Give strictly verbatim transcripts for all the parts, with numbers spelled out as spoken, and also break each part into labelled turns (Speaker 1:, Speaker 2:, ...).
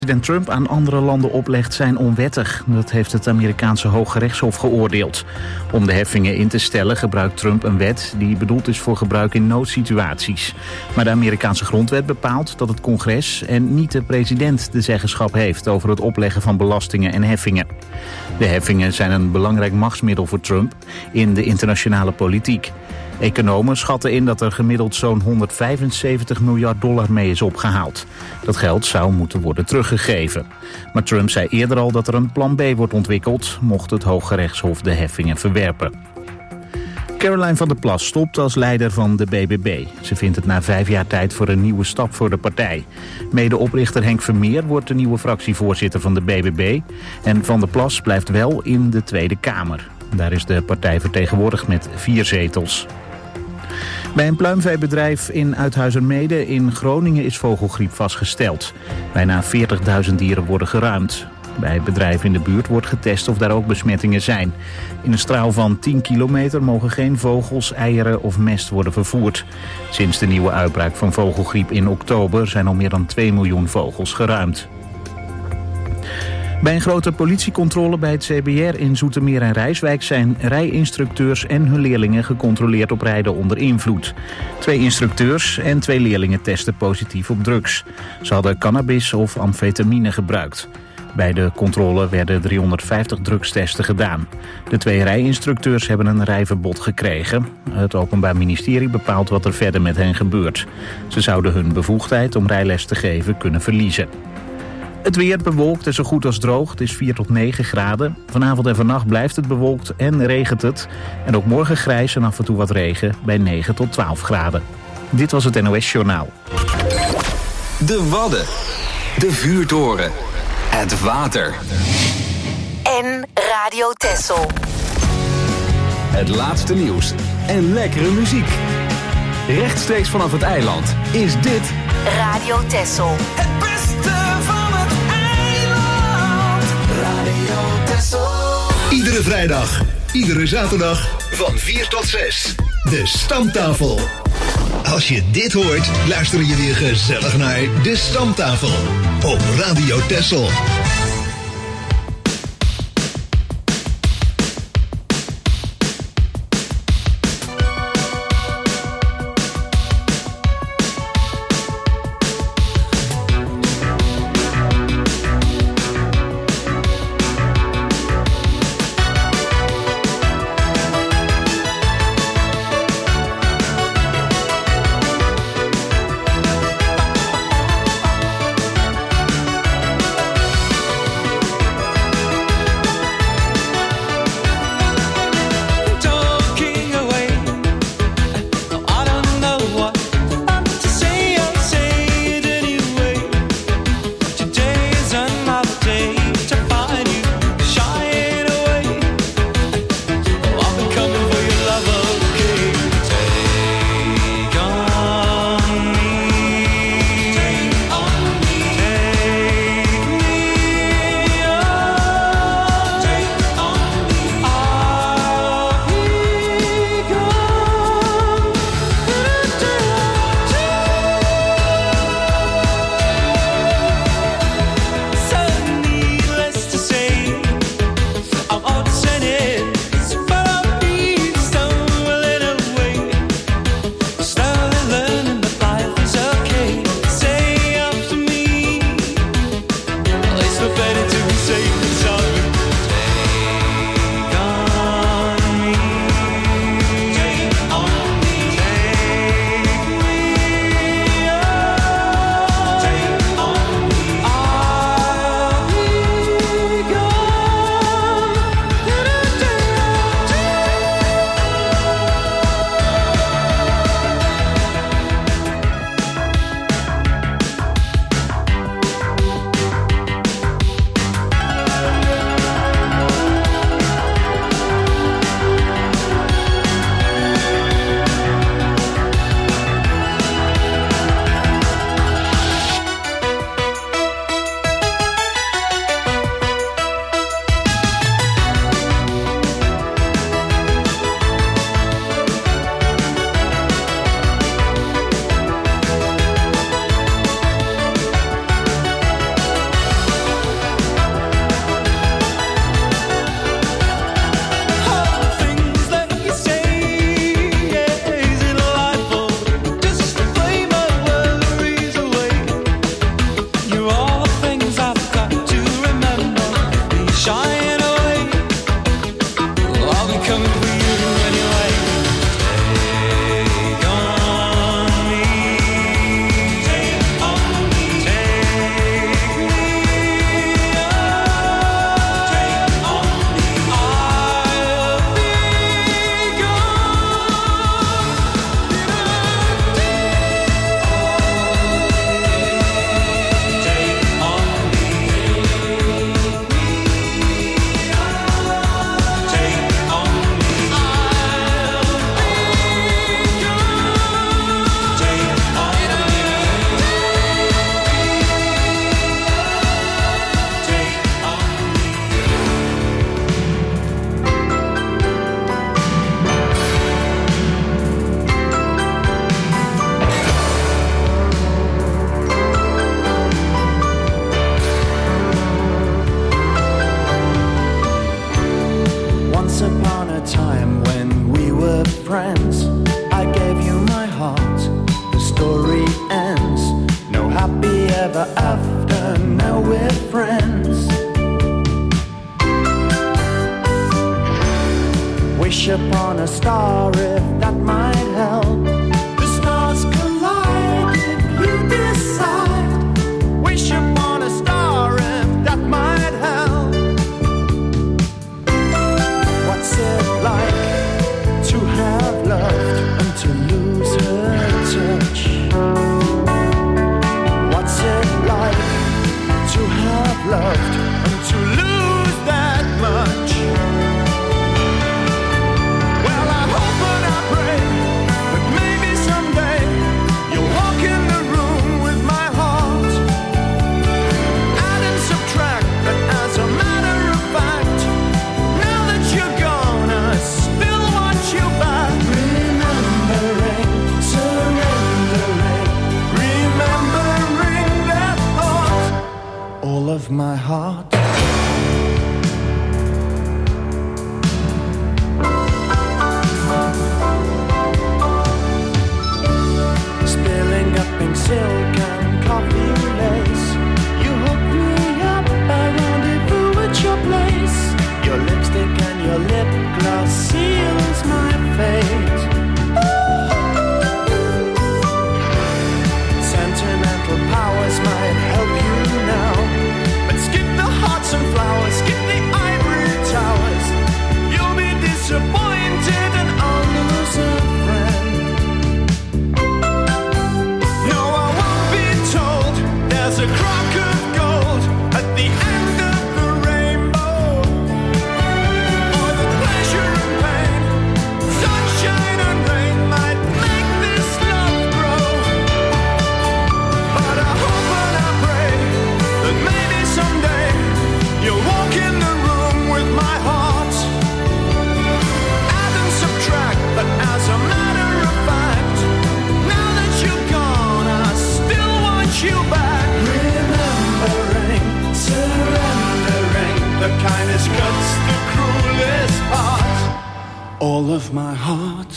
Speaker 1: President Trump aan andere landen oplegt zijn onwettig. Dat heeft het Amerikaanse Hooggerechtshof geoordeeld. Om de heffingen in te stellen gebruikt Trump een wet die bedoeld is voor gebruik in noodsituaties. Maar de Amerikaanse grondwet bepaalt dat het congres en niet de president de zeggenschap heeft over het opleggen van belastingen en heffingen. De heffingen zijn een belangrijk machtsmiddel voor Trump in de internationale politiek. Economen schatten in dat er gemiddeld zo'n honderdvijfenzeventig miljard dollar mee is opgehaald. Dat geld zou moeten worden teruggegeven. Maar Trump zei eerder al dat er een plan B wordt ontwikkeld, mocht het Hooggerechtshof de heffingen verwerpen. Caroline van der Plas stopt als leider van de B B B. Ze vindt het na vijf jaar tijd voor een nieuwe stap voor de partij. Medeoprichter Henk Vermeer wordt de nieuwe fractievoorzitter van de B B B. En Van der Plas blijft wel in de Tweede Kamer. Daar is de partij vertegenwoordigd met vier zetels. Bij een pluimveebedrijf in Uithuizermeeden in Groningen is vogelgriep vastgesteld. Bijna veertigduizend dieren worden geruimd. Bij bedrijven in de buurt wordt getest of daar ook besmettingen zijn. In een straal van tien kilometer mogen geen vogels, eieren of mest worden vervoerd. Sinds de nieuwe uitbraak van vogelgriep in oktober zijn al meer dan twee miljoen vogels geruimd. Bij een grote politiecontrole bij het C B R in Zoetermeer en Rijswijk zijn rijinstructeurs en hun leerlingen gecontroleerd op rijden onder invloed. Twee instructeurs en twee leerlingen testen positief op drugs. Ze hadden cannabis of amfetamine gebruikt. Bij de controle werden driehonderdvijftig drugstesten gedaan. De twee rijinstructeurs hebben een rijverbod gekregen. Het Openbaar Ministerie bepaalt wat er verder met hen gebeurt. Ze zouden hun bevoegdheid om rijles te geven kunnen verliezen. Het weer bewolkt en zo goed als droog. Het is vier tot negen graden. Vanavond en vannacht blijft het bewolkt en regent het. En ook morgen grijs en af en toe wat regen bij negen tot twaalf graden. Dit was het N O S Journaal.
Speaker 2: De Wadden. De vuurtoren. Het water.
Speaker 3: En Radio Texel.
Speaker 2: Het laatste nieuws en lekkere muziek. Rechtstreeks vanaf het eiland is dit
Speaker 3: Radio Texel.
Speaker 4: Het beste van het eiland. Radio Texel.
Speaker 5: Iedere vrijdag, iedere zaterdag van vier tot zes. De Stamtafel. Als je dit hoort, luister je weer gezellig naar De Stamtafel op Radio Texel.
Speaker 6: friends. Wish upon a star if that might help. The stars collide if you decide. Wish upon a star if that might help. What's it like to have loved and to lose her touch? What's it like to have loved and to lose that much? Well, I hope and I pray that maybe someday you'll walk in the room with my heart. Add and subtract, but as a matter of fact, now that you're gone, I still want you back. Remembering, surrendering, remembering that thought, all of my heart. Spilling up pink silk and coffee lace, you hook me up, I rendezvous at your place. Your lipstick and your lip gloss seals my fate. Sentimental powers might help you now, but skip the hearts and flowers, skip the ivory towers. You'll be disappointed and I'll lose a friend. No, I won't be told there's a crock of gold at the end of the rainbow, or the pleasure and pain, sunshine and rain might make this love grow. But I hope and I pray that maybe someday you'll walk in the room with my heart. Add and subtract, but as a matter of fact, now that you're gone, I still want you back. Remembering, surrendering, the kindest cuts the cruelest part, all of my heart.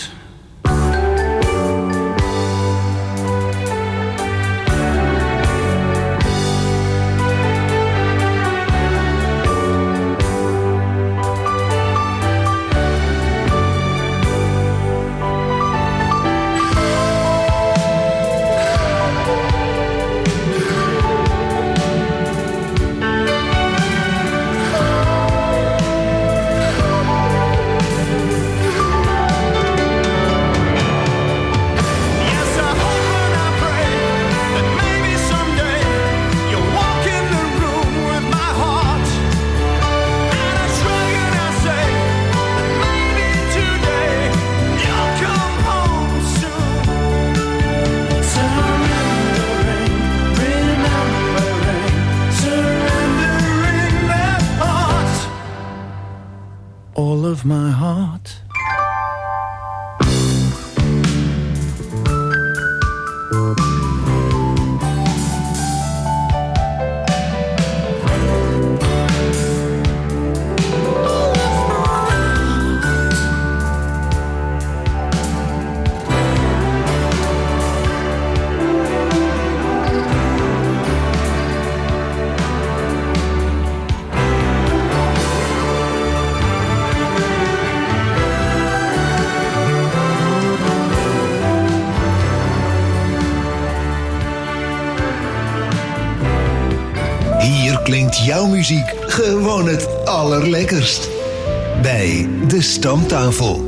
Speaker 6: Yes, I hope and I pray that maybe someday you'll walk in the room with my heart. And I shrug and I say that maybe today you'll come home soon. Surrendering, remembering, surrendering that heart, all of my heart.
Speaker 5: Hier klinkt jouw muziek gewoon het allerlekkerst. Bij De Stamtafel.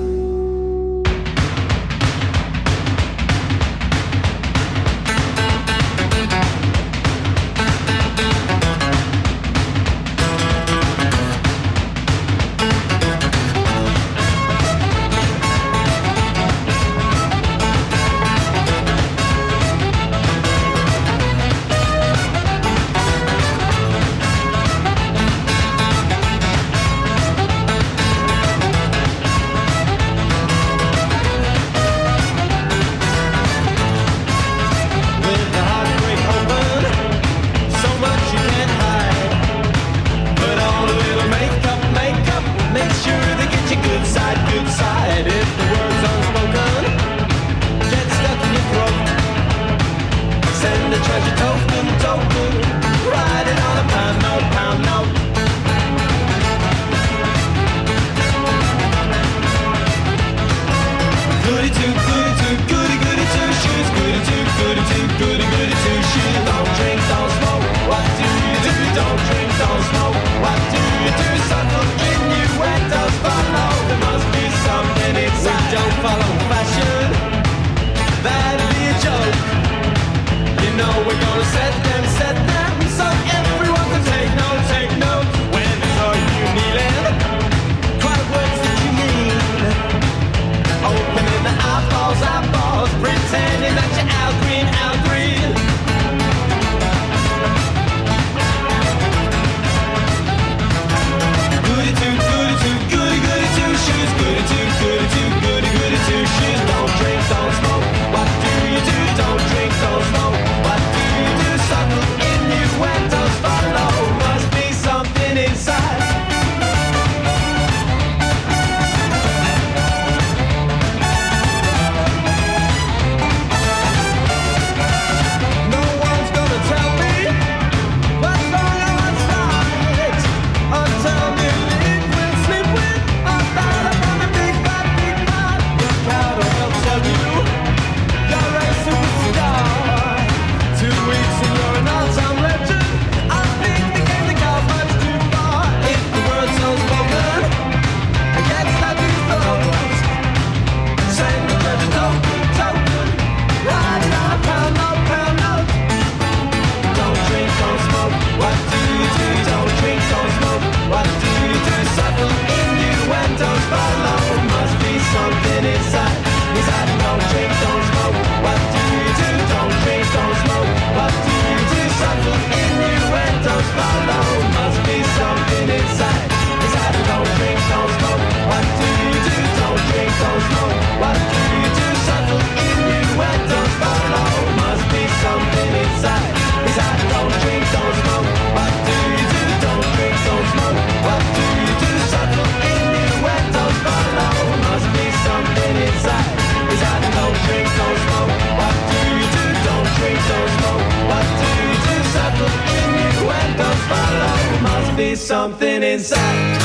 Speaker 7: me something inside.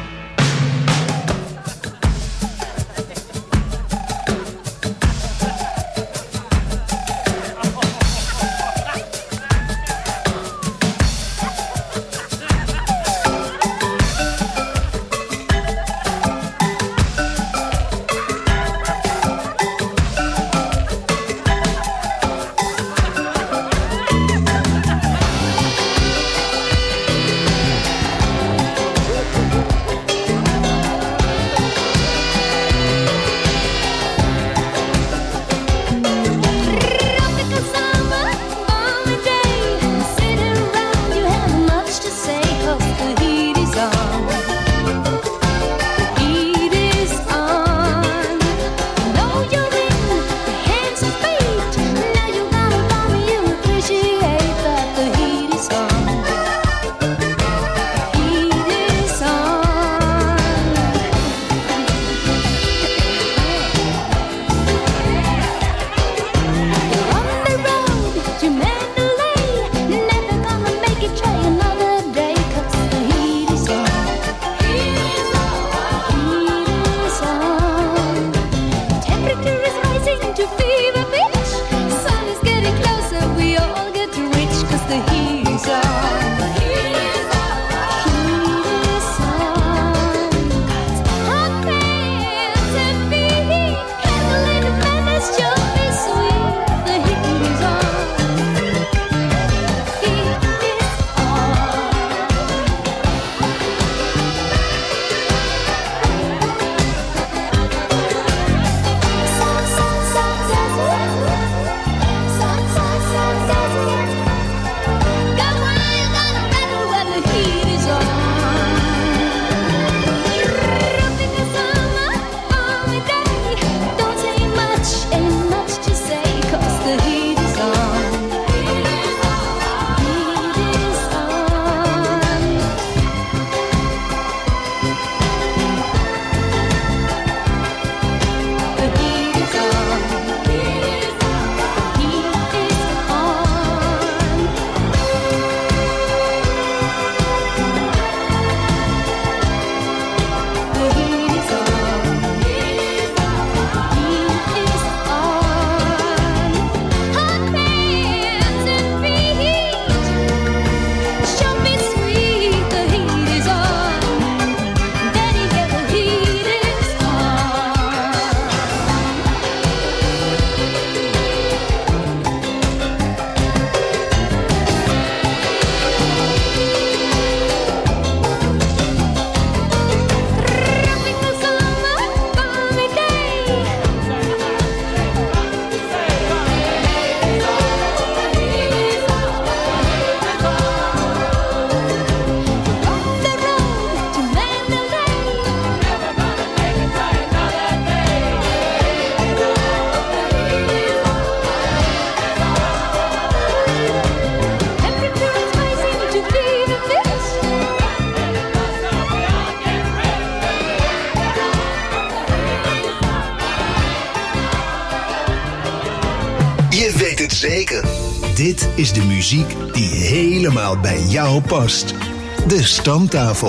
Speaker 5: Zeker. Dit is de muziek die helemaal bij jou past. De Stamtafel.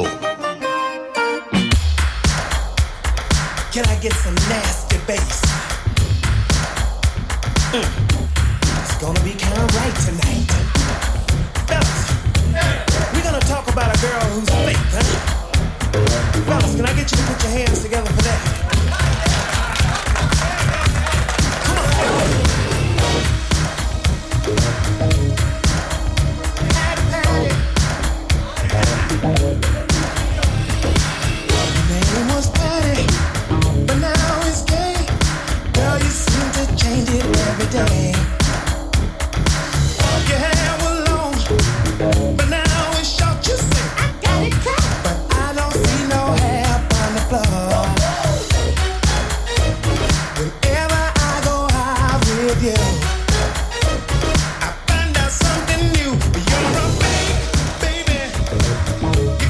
Speaker 8: Can I get some nasty bass? Mm. It's gonna be kind of right tonight. Fellas, we're gonna talk about a girl who's fake, huh? Fellas, can I get you to put your hands together for that? Come on. Name was Patty, but now it's gay. Girl, you seem to change it every day. Your hair was long, but now it's short. You say I got it cut, but I don't see no hair on the floor. Whenever I go out with you, I find out something new. You're a fake, baby.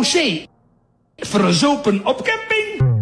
Speaker 9: zee. Verzopen op camping.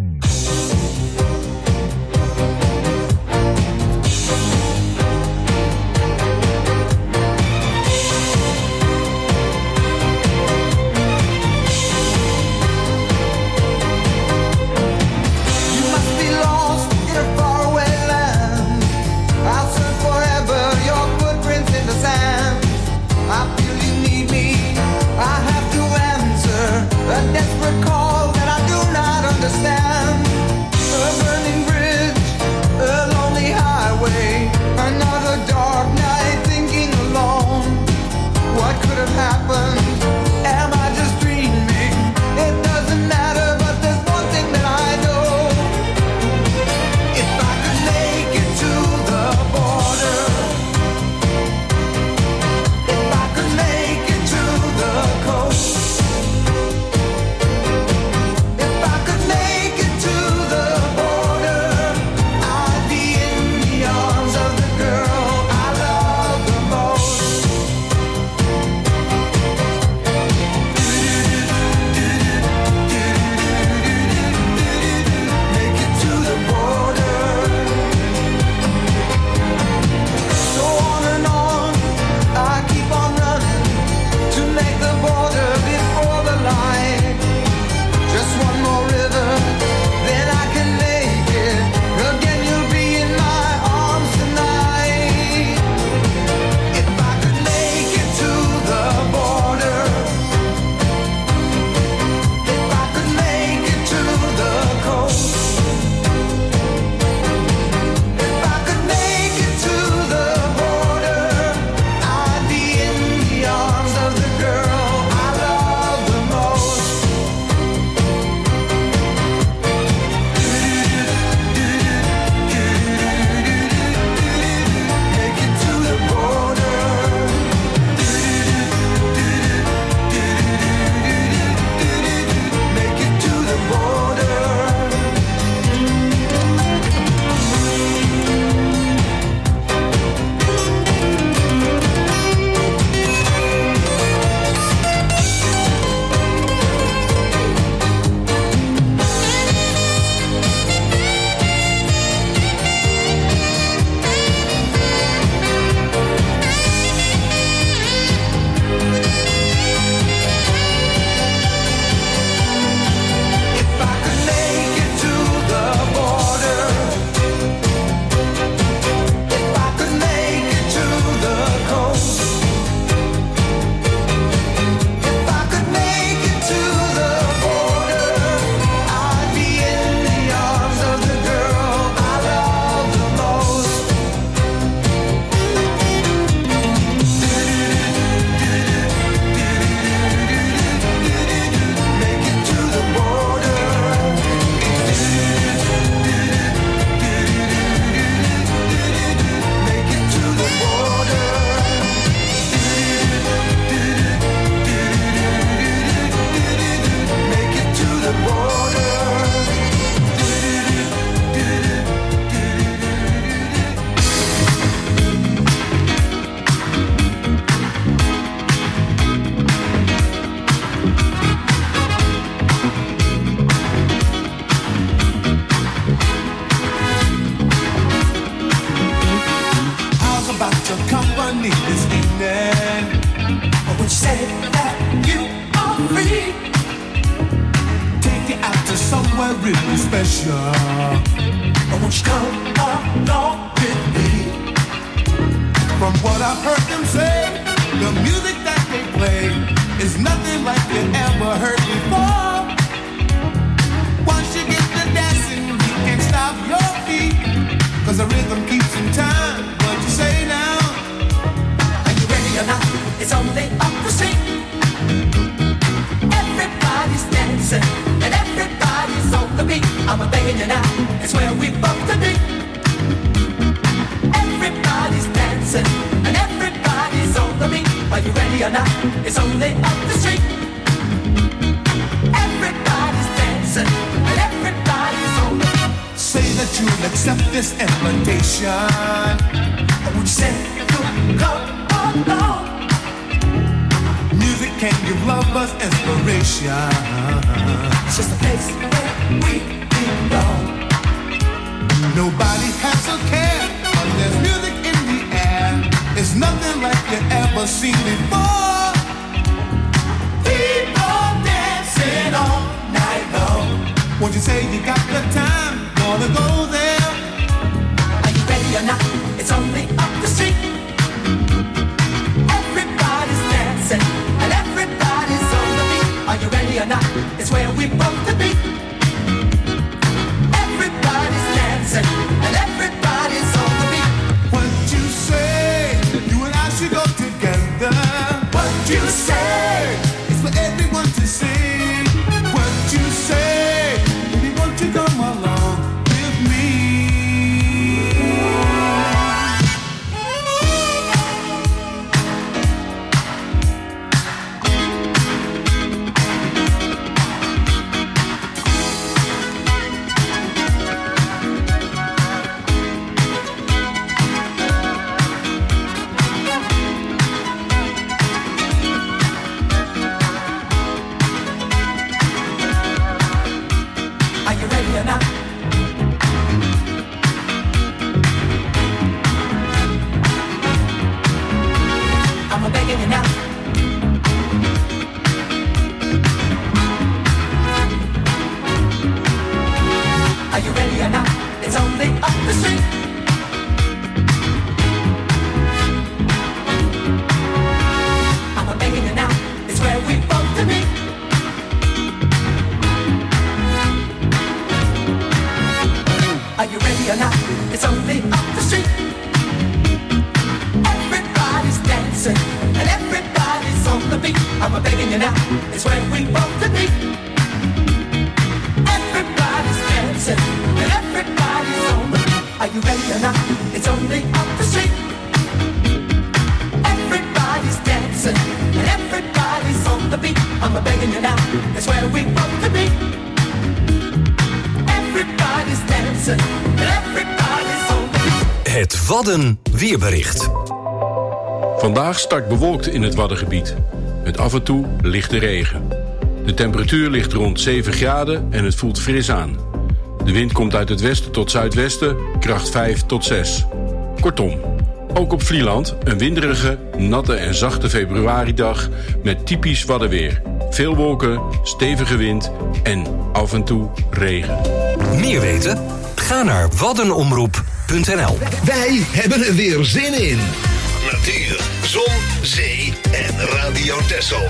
Speaker 10: really special. I want you to come along with me. From what I've heard them say, the music that they play is nothing like you ever heard before. Once you get to dancing, you can't stop your feet, 'cause the rhythm keeps in time. What you say now?
Speaker 11: Are you ready or not? It's only up the street. Everybody's dancing and everybody's on the beat. I'm a begging you now, it's where we both to be. Everybody's dancing and everybody's on the beat. Are you ready or not? It's only up the street. Everybody's dancing and everybody's on the beat.
Speaker 10: Say that you'll accept this invitation.
Speaker 11: Would you say you'll come along?
Speaker 10: Music can give lovers inspiration.
Speaker 11: It's just a place where we belong.
Speaker 10: Nobody has a care, but there's music in the air. It's nothing like you ever seen before.
Speaker 11: People dancing all night long.
Speaker 10: Won't you say you got the time? Wanna go there?
Speaker 11: Are you ready or not? It's only up the street. Everybody's dancing and everybody's on the beat. Are you ready or not? It's where we both to be. Everybody's dancing and everybody's on the beat.
Speaker 10: What you say? You and I should go together.
Speaker 11: What you say?
Speaker 10: It's for everyone to see. What you say? Baby, won't you come along with me?
Speaker 11: Are you ready or not? I'm a begging you now. Are you ready or not? It's only up the street. I'm a begging you now. It's where we both to meet. Are you ready or not? It's only up the street. Everybody's dancing and everybody's on the beat. I'm a begging you now. It's where we both to meet. Everybody's dancing and everybody's on the beat. Are you ready or not? It's only up the street. Everybody's dancing and everybody's on the beat. I'm a begging you now. It's where we both to meet. Everybody's dancing and everybody's on the beat.
Speaker 12: Het Wadden weerbericht.
Speaker 13: Vandaag start bewolkt in het Waddengebied. Met af en toe lichte regen. De temperatuur ligt rond zeven graden en het voelt fris aan. De wind komt uit het westen tot zuidwesten, kracht vijf tot zes. Kortom, ook op Vlieland een winderige, natte en zachte februaridag met typisch Waddenweer. Veel wolken, stevige wind en af en toe regen.
Speaker 12: Meer weten? Ga naar waddenomroep punt n l.
Speaker 5: Wij hebben er weer zin in. Natuur, zon, zee en Radio Texel.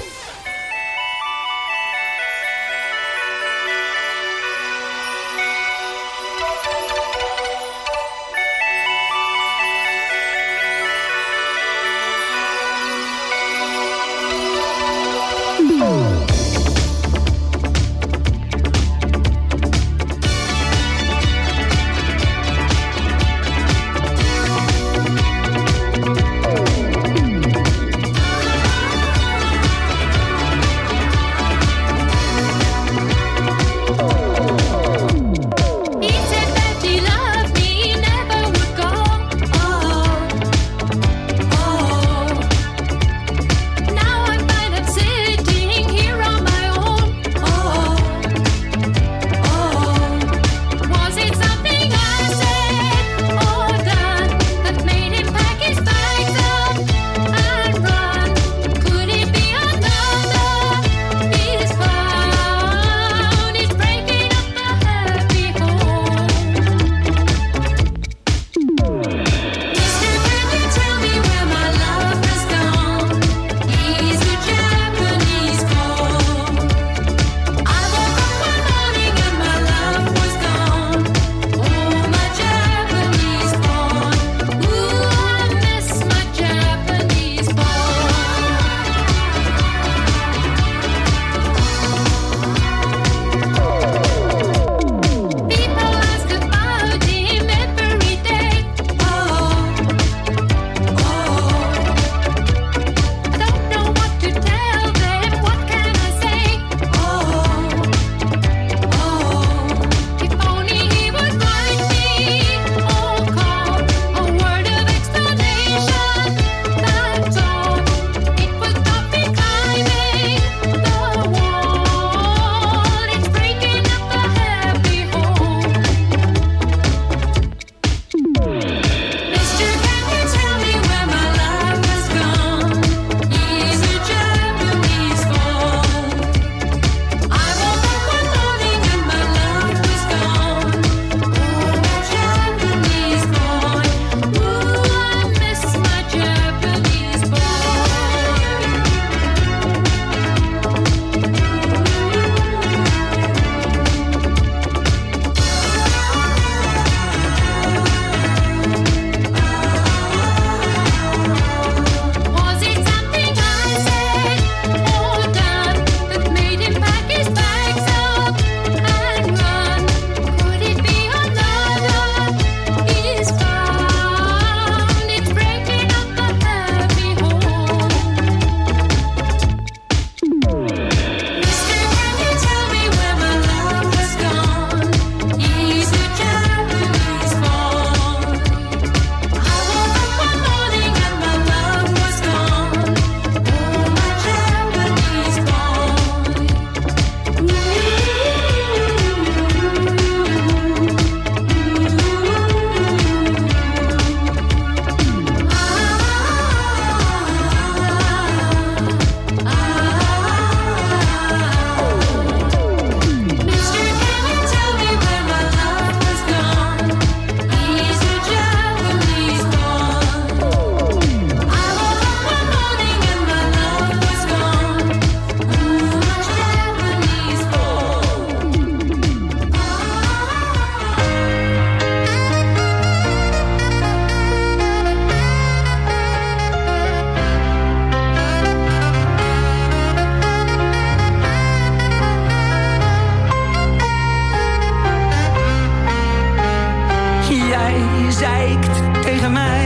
Speaker 14: zeikt tegen mij.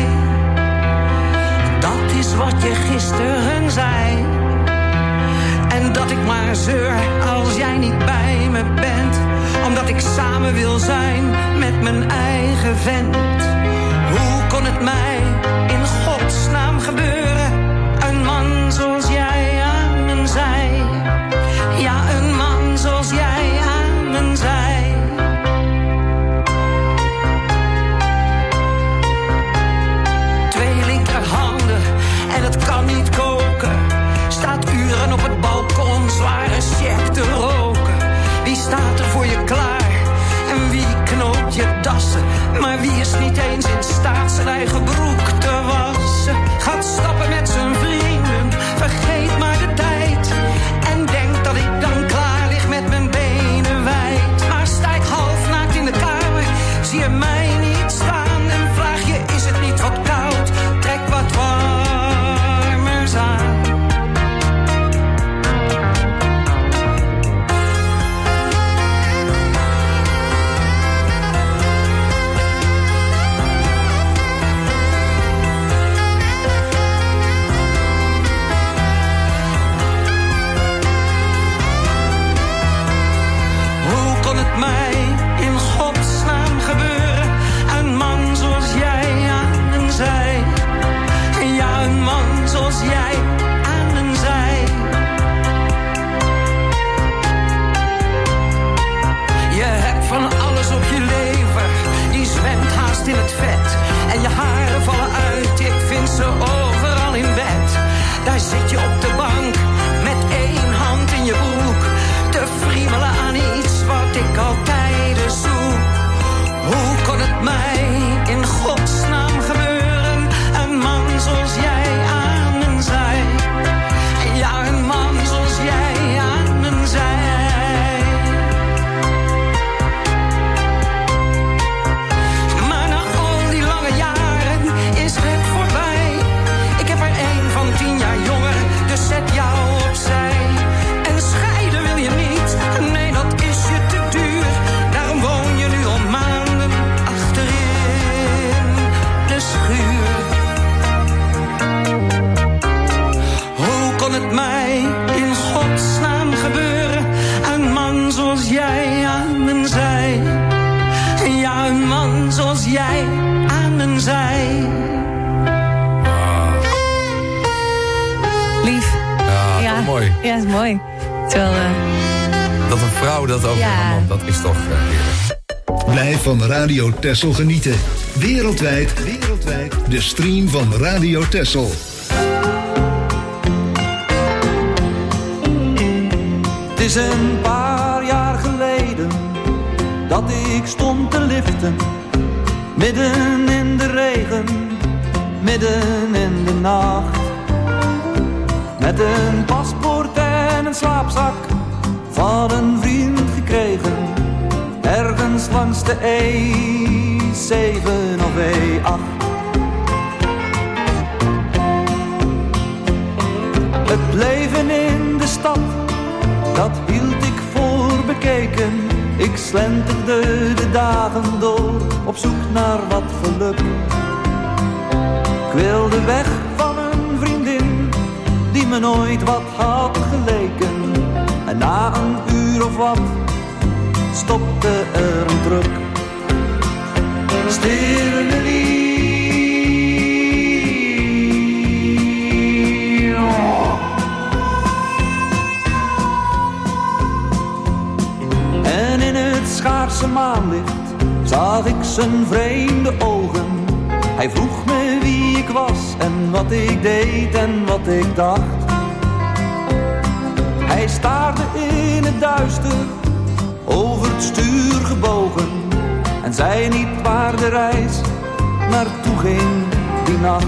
Speaker 14: Dat is wat je gisteren zei. En dat ik maar zeur als jij niet bij me bent. Omdat ik samen wil zijn met mijn eigen vent. Hoe kon het mij in godsnaam gebeuren? Een man zoals jij aan mijn zij. Ja, een man zoals jij aan mijn zij. Twee linkerhanden en het kan niet koken. Staat uren op het balkon, zware check te roken. Wie staat er voor je klaar? En wie knoopt je dassen? Maar wie is niet eens in staat zijn eigen broek te wassen? Gaat stappen met zijn vrienden, vergeet maar de tijd. En denkt dat ik dan klaar lig met mijn benen wijd. Maar sta ik half naakt in de kamer, zie je mij niet staan. En vraag je, is het niet wat koud? Trek wat warmers aan. Mij in godsnaam gebeuren. Een man zoals jij aan mijn zij. Ja, een man zoals jij aan mijn zij. Je hebt van alles op je lever. Die zwemt haast in het vet. En je haren vallen uit. Ik vind ze overal in bed. Daar zit je op de bank met één hand in je broek. Te friemelen aan iets wat ik altijd zoek. Hoe kon het mij in godsnaam gebeuren? Een man zoals jij aan mijn zij. Ja, een man zoals jij aan mijn zij. Maar na al die lange jaren is het voorbij. Ik heb er één van tien jaar jonger, dus zet jou opzij. En scheiden wil je niet, nee dat is je te duur. Daarom woon je nu al maanden achterin de schuur. Hoe kon het mij in godsnaam gebeuren? Een man zoals jij aan mijn zij. Ja, een man zoals jij aan mijn zij.
Speaker 15: Lief.
Speaker 16: Ja,
Speaker 15: Ja,
Speaker 16: mooi.
Speaker 15: Ja, is mooi. Terwijl, uh...
Speaker 16: Dat een vrouw dat over
Speaker 15: Ja.
Speaker 16: een man, dat is toch uh, heerlijk.
Speaker 5: Blijf van Radio Texel genieten. Wereldwijd, wereldwijd. De stream van Radio Texel.
Speaker 17: Het is een paar jaar geleden dat ik stond te liften. Midden in de regen, midden in de nacht. Met een paspoort en een slaapzak van een vriend gekregen. Ergens langs de E zeven of E acht. Het leven in de stad, dat hield ik voor bekeken. Ik slenterde de dagen door, op zoek naar wat geluk. Ik wilde weg van een vriendin, die me nooit wat had geleken. En na een uur of wat, stopte er een truck. Stille Lily. En in het schaarse maanlicht zag ik zijn vreemde ogen. Hij vroeg me wie ik was en wat ik deed en wat ik dacht. Hij staarde in het duister, over het stuur gebogen, en zei niet waar de reis naartoe ging die nacht.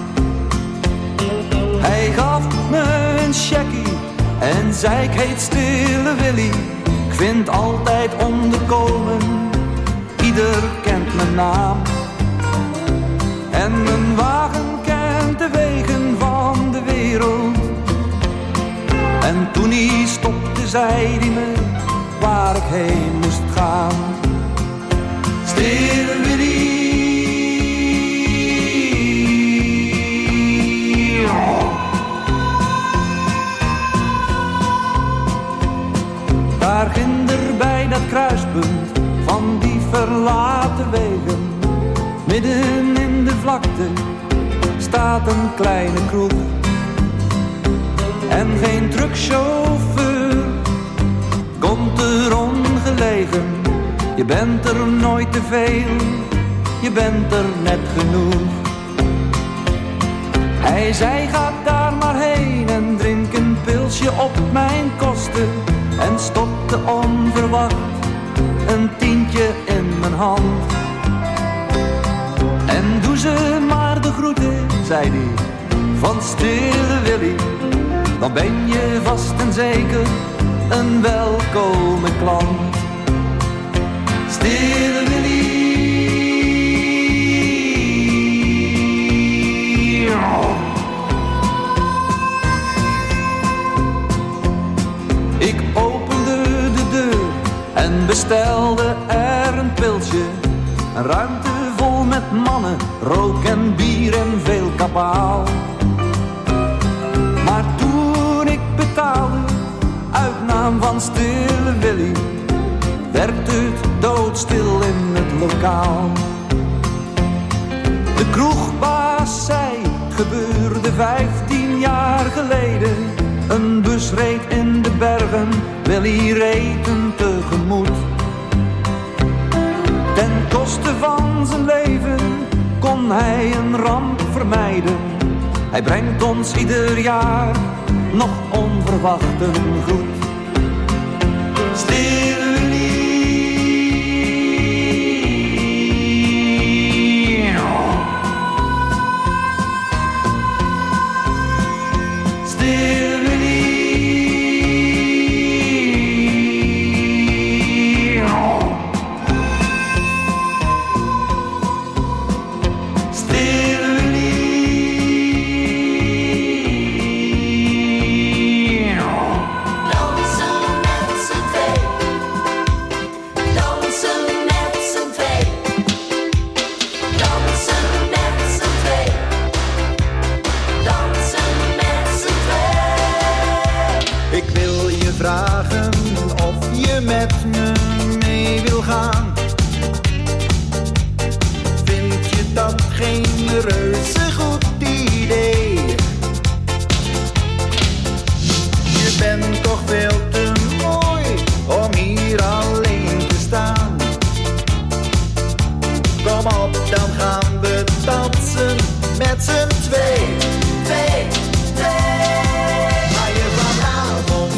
Speaker 17: Hij gaf me een checkie en zei ik heet Stille Willy. Ik vind altijd onderkomen, ieder kent mijn naam. En mijn wagen kent de wegen van de wereld. En toen hij stopte, zei hij me waar ik heen moest gaan. Stille Willy. verlaten wegen. Midden in de vlakte staat een kleine kroeg. En geen truckchauffeur komt er ongelegen. Je bent er nooit te veel, je bent er net genoeg. Hij zei ga daar maar heen en drink een pilsje op mijn kosten. En stopte onverwacht een tientje in mijn hand. En doe ze maar de groeten, zei hij, van Stille Willy. Dan ben je vast en zeker een welkome klant. Stille Willy. Ik opende de deur en bestelde er een pilsje. Een ruimte vol met mannen, rook en bier en veel kabaal. Maar toen ik betaalde, uit naam van Stille Willy, werd het doodstil in het lokaal. De kroegbaas zei, het gebeurde vijftien jaar geleden. Een bus reed in de bergen, Willy reed hem tegemoet. Ten koste van zijn leven kon hij een ramp vermijden. Hij brengt ons ieder jaar nog onverwacht een groet. Stille Willy. Stille Willy.
Speaker 18: Vragen of je met me mee wil gaan. Vind je dat geen reuze goed idee? Je bent toch veel te mooi om hier alleen te staan. Kom op, dan gaan we dansen met z'n twee. Twee, twee. Ga je vanavond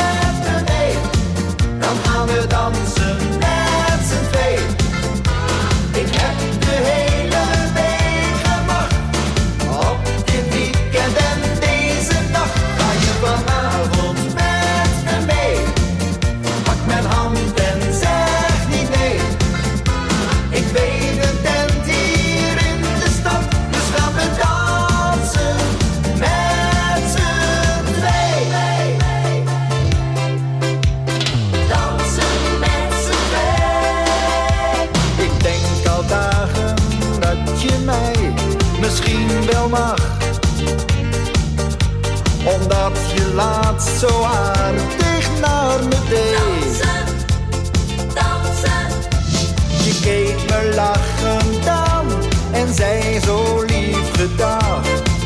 Speaker 18: dan gaan we dansen met z'n twee. Ik heb de hele week gewacht op dit weekend en deze nacht. Ga je vanavond met me mee? Pak mijn hand en zeg niet nee. Ik weet een tent hier in de stad, dus gaan we dansen met z'n twee. Misschien wel mag, omdat je laatst zo aardig naar me deed. Dansen, dansen. Je keek me lachend aan en zei zo lief gedag.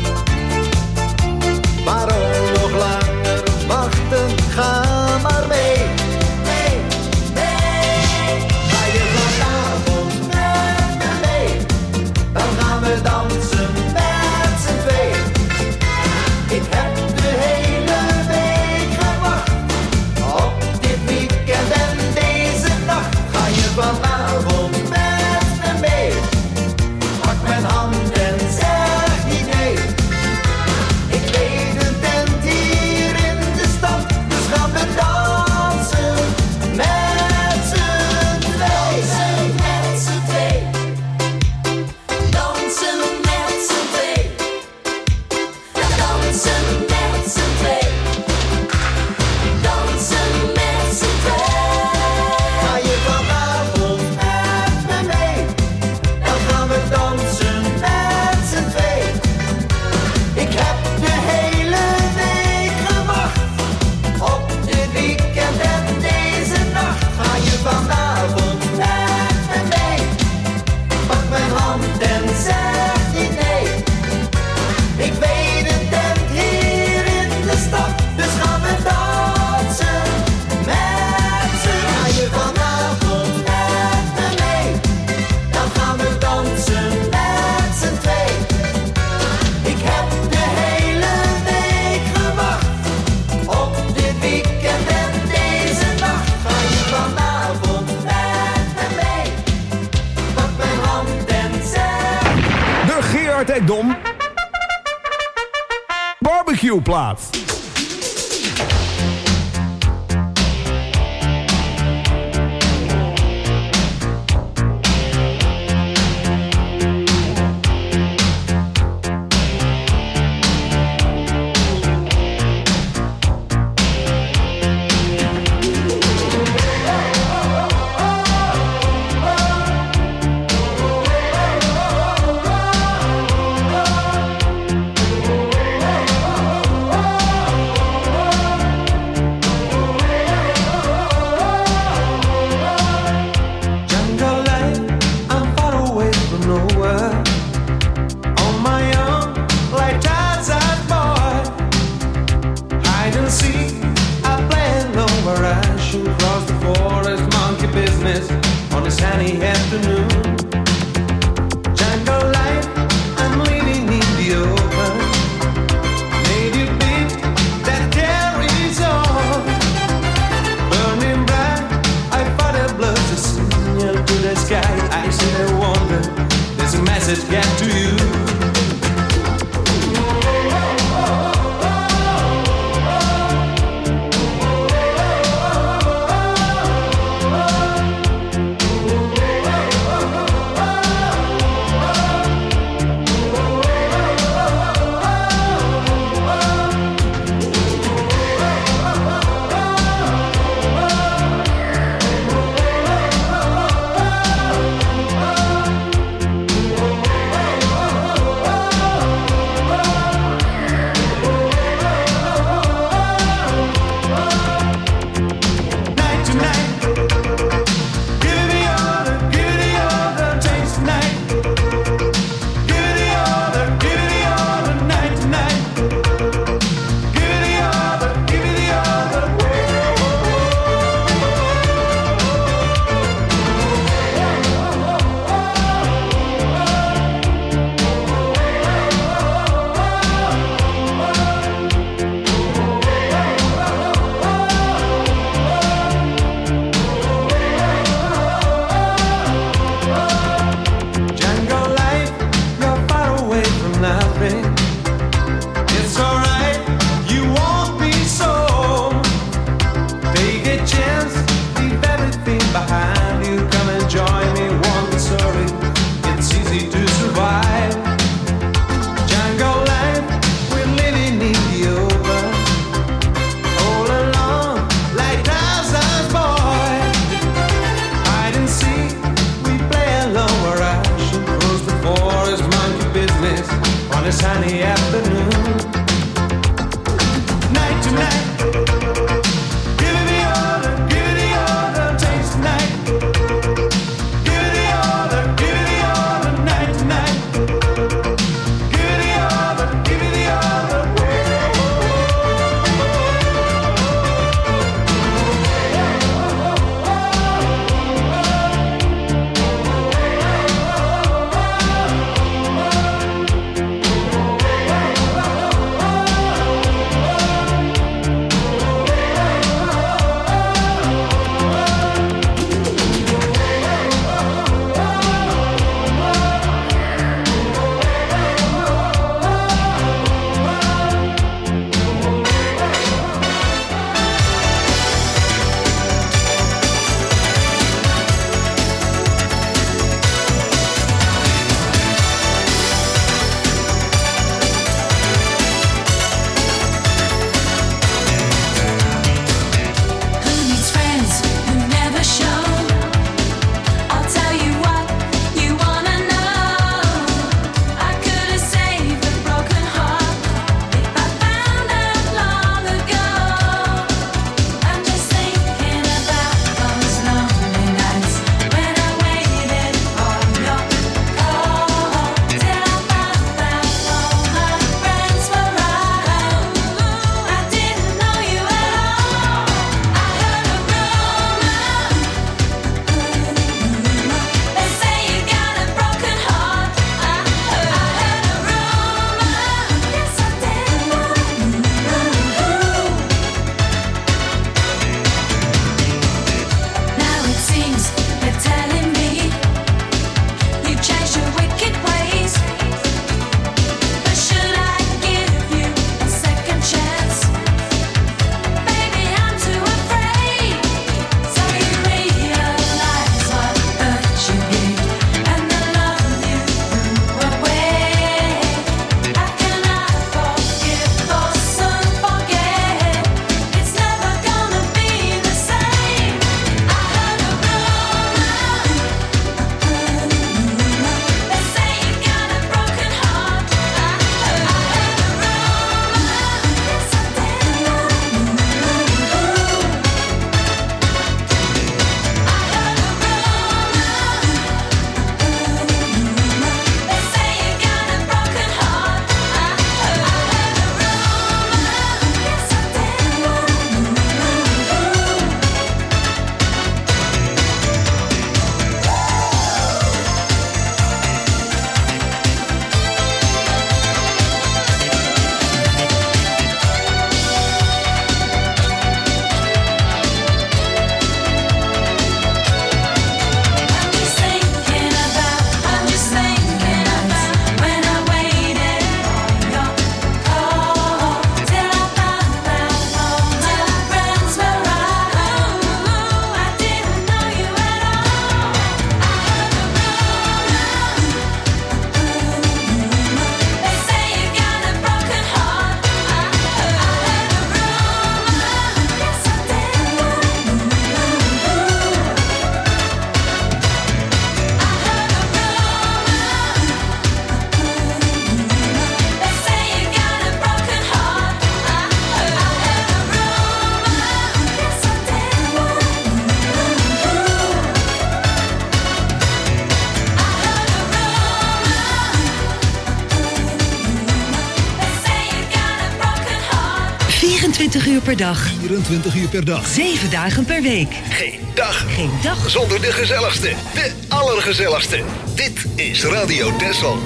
Speaker 18: Waarom nog langer wachten, ga maar mee. Mee, mee. Ga je vanavond met me mee? Dan gaan we dansen met z'n twee. Ik heb de hele week gewacht op dit weekend en deze nacht. Ga je vanavond met me mee? Pak mijn hand en zeg niet nee. Ik weet een tent hier in de stad, dus gaan we dansen met z'n twee. Met z'n twee. Dansen met z'n twee. Dansen met z'n twee. Dansen met z'n twee. Ga je vanavond met
Speaker 19: Ekdom. Barbecue plaat.
Speaker 6: Hey!
Speaker 19: vierentwintig uur per dag.
Speaker 5: vierentwintig uur per dag.
Speaker 19: zeven dagen per week.
Speaker 5: Geen dag.
Speaker 19: Geen dag.
Speaker 5: Zonder de gezelligste. De allergezelligste. Dit is Radio Texel.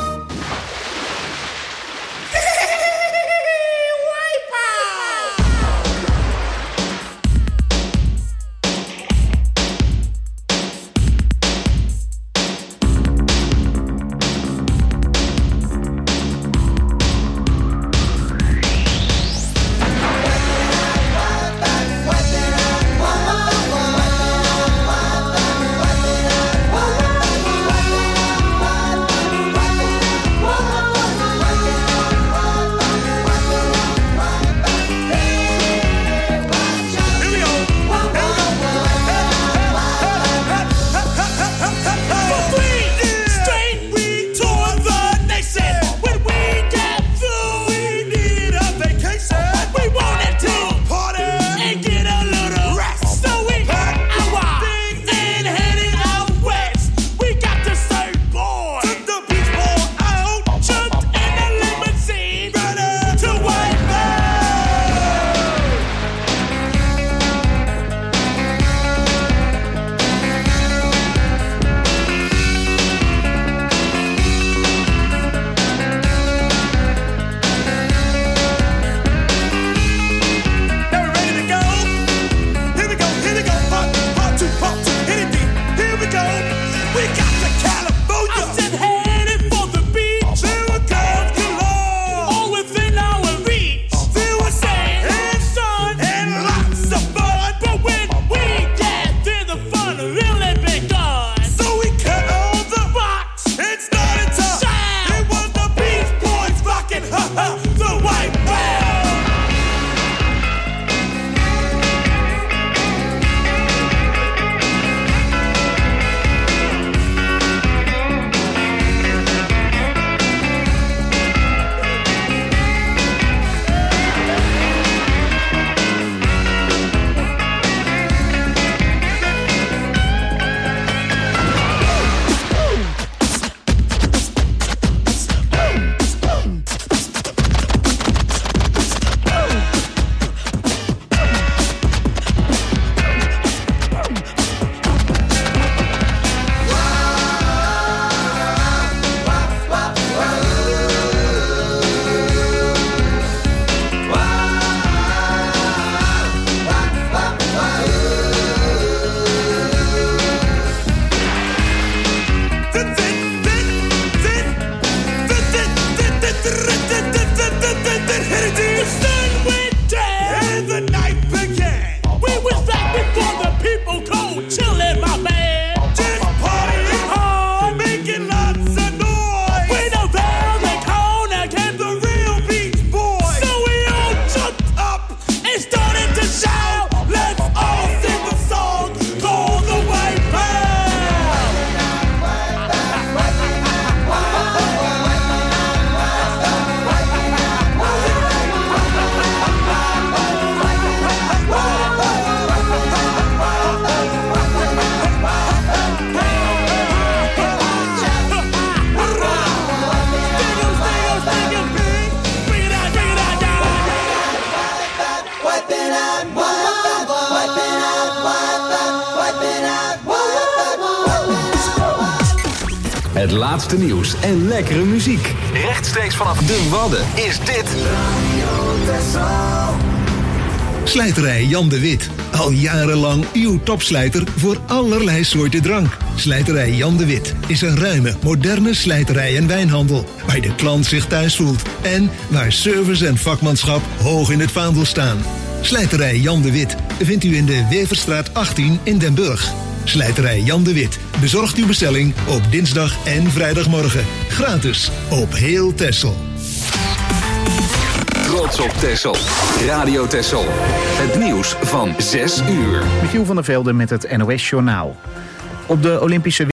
Speaker 2: Het laatste nieuws en lekkere muziek. Rechtstreeks vanaf de Wadden is dit
Speaker 5: Slijterij Jan de Wit. Al jarenlang uw topslijter voor allerlei soorten drank. Slijterij Jan de Wit is een ruime, moderne slijterij en wijnhandel. Waar de klant zich thuis voelt. En waar service en vakmanschap hoog in het vaandel staan. Slijterij Jan de Wit vindt u in de Weverstraat achttien in Den Burg. Slijterij Jan de Wit bezorgt uw bestelling op dinsdag en vrijdagmorgen. Gratis op heel Texel.
Speaker 2: Trots op Texel. Radio Texel. Het nieuws van zes uur.
Speaker 1: Michiel van der Velde met het N O S Journaal. Op de Olympische